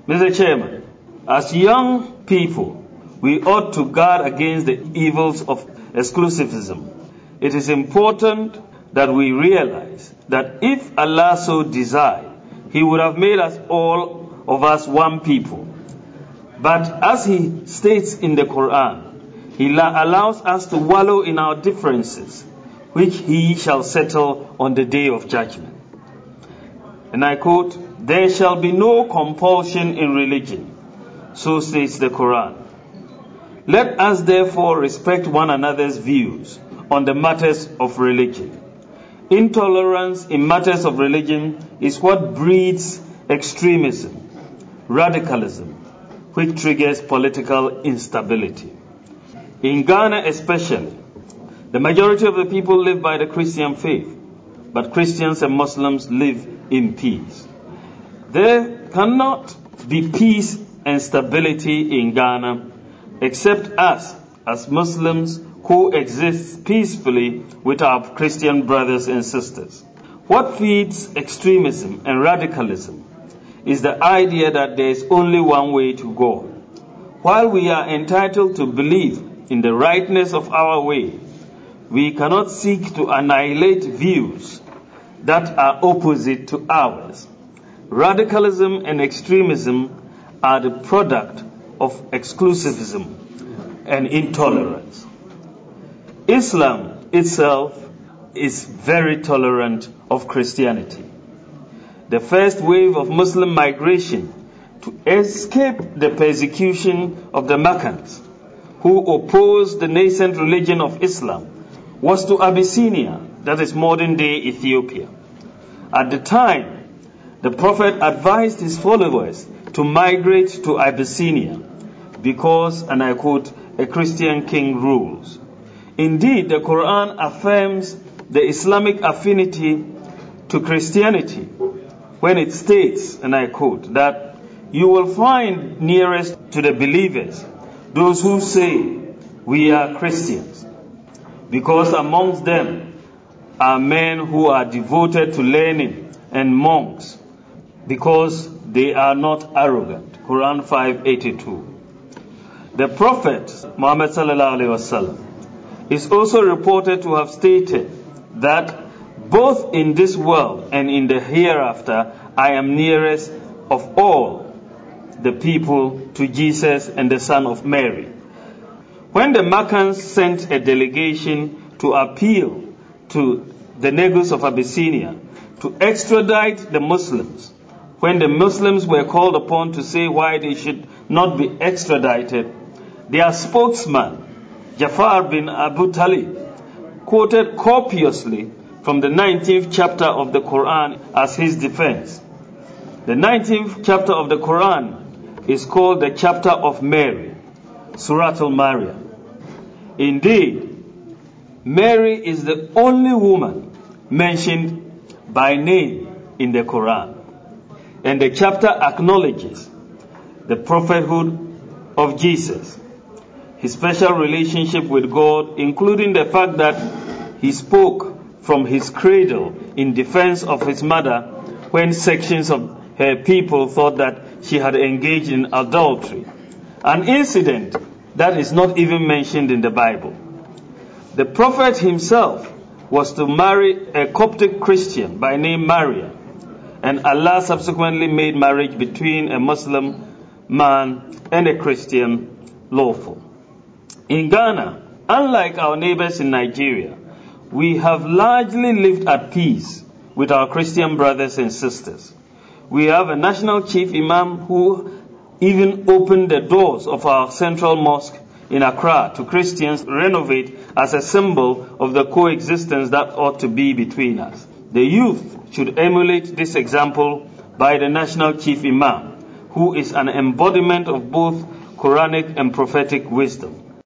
Mr. Chairman, as young people, we ought to guard against the evils of exclusivism. It is important that we realize that if Allah so desired, He would have made us all of us one people. But as He states in the Quran, He allows us to wallow in our differences, which He shall settle on the day of judgment. And I quote, "There shall be no compulsion in religion," so states the Quran. Let us therefore respect one another's views on the matters of religion. Intolerance in matters of religion is what breeds extremism, radicalism, which triggers political instability. In Ghana especially, the majority of the people live by the Christian faith, but Christians and Muslims live in peace. There cannot be peace and stability in Ghana except us, as Muslims, coexist peacefully with our Christian brothers and sisters. What feeds extremism and radicalism is the idea that there is only one way to God. While we are entitled to believe in the rightness of our way, we cannot seek to annihilate views that are opposite to ours. Radicalism and extremism are the product of exclusivism and intolerance. Islam itself is very tolerant of Christianity. The first wave of Muslim migration to escape the persecution of the Meccans, who opposed the nascent religion of Islam, was to Abyssinia, that is modern-day Ethiopia. At the time, the Prophet advised his followers to migrate to Abyssinia because, and I quote, "a Christian king rules." Indeed, the Quran affirms the Islamic affinity to Christianity when it states, and I quote, that "you will find nearest to the believers those who say, 'We are Christians,' because amongst them are men who are devoted to learning, and monks, because they are not arrogant." Quran 5:82. The Prophet Muhammad sallallahu alaihi wasallam is also reported to have stated that both in this world and in the hereafter, I am nearest of all the people to Jesus and the son of Mary. When the Meccans sent a delegation to appeal to the Negus of Abyssinia to extradite the Muslims, when the Muslims were called upon to say why they should not be extradited, their spokesman, Jafar bin Abu Talib, quoted copiously from the 19th chapter of the Quran as his defense. The 19th chapter of the Quran is called the chapter of Mary, Surah Al-Maryam. Indeed, Mary is the only woman mentioned by name in the Quran. And the chapter acknowledges the prophethood of Jesus, his special relationship with God, including the fact that he spoke from his cradle in defense of his mother when sections of her people thought that she had engaged in adultery, an incident that is not even mentioned in the Bible. The prophet himself was to marry a Coptic Christian by name Maria, and Allah subsequently made marriage between a Muslim man and a Christian lawful. In Ghana, unlike our neighbors in Nigeria, we have largely lived at peace with our Christian brothers and sisters. We have a national chief imam who even opened the doors of our central mosque in Accra to Christians to renovate as a symbol of the coexistence that ought to be between us. The youth should emulate this example by the national chief imam, who is an embodiment of both Quranic and prophetic wisdom.